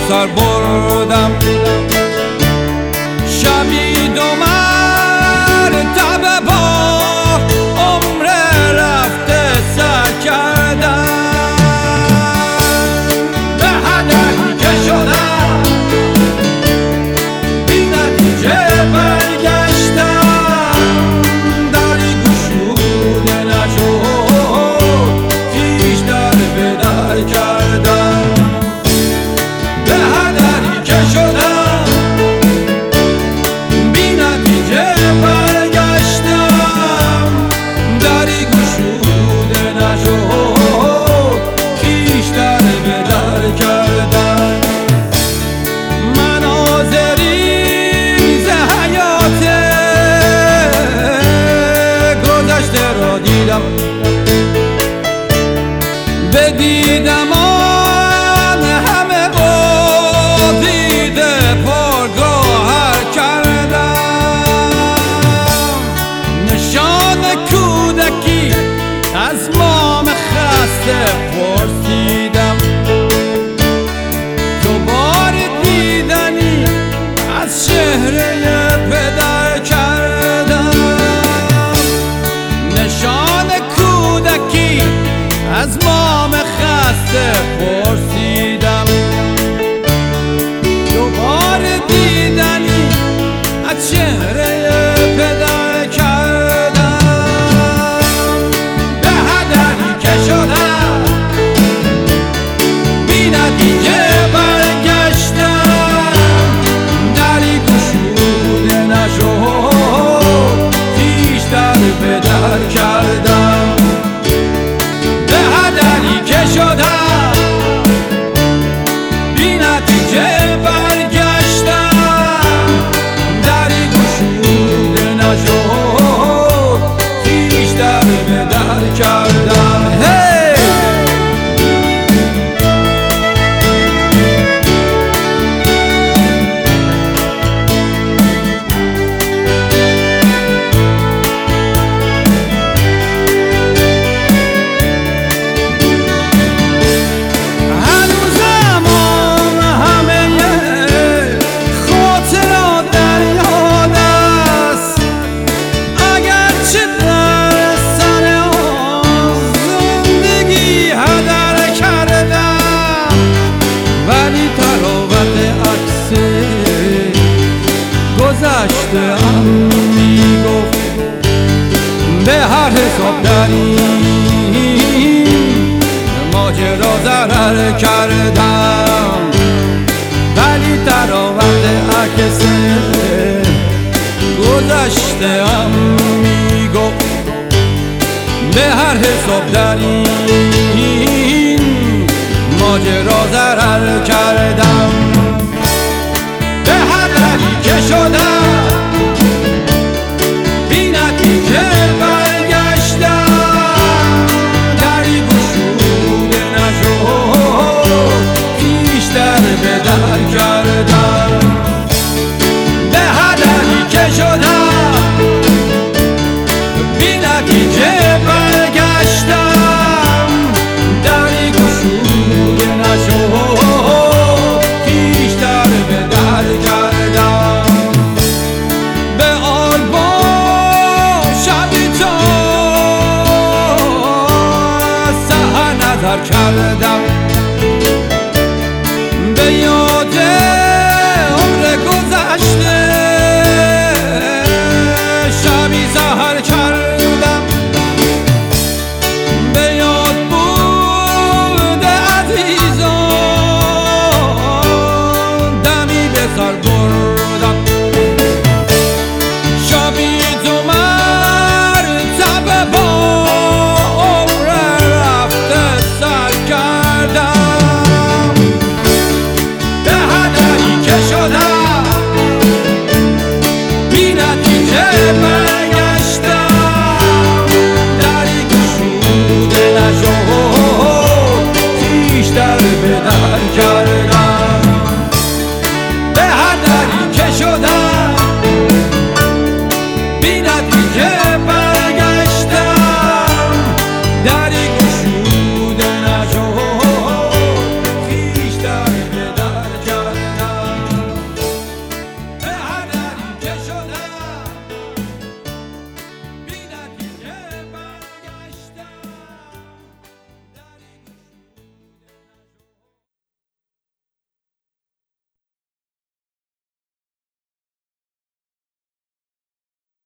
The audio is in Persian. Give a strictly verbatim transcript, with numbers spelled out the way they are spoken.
سر بردم شبی دو مرتبه با عمر رفته سر کردم به هدفی که شدم بی نتیجه برگشتم دری گشوده نشد پیش در به در کردم به هدفی که شدم بی نتیجه برگشتم دری گشوده نشد پیش در به در کردم مناظری ز حیات گذشته را دیدم بدیدم آن همه با دیده پرگوهر کردم نشان کودکی از مام خسته پرسیدم دوباره دیدنی از چهره پدر کردم نشان کودکی از مام خسته پرسیدم دوباره دیدنی از چهره پدر کردم به هدفی که شدم بی نتیجه برگشتم دری گشوده نشد پیش در به در کردم به هدفی که شدم بی نتیجه برگشتم دری گشوده نشد پیش در به در کردم گذشته ام میگفت به هر حساب در این ماجرا ضرر کردم ولی تراوت عکس گذشته ام میگفت به هر حساب در این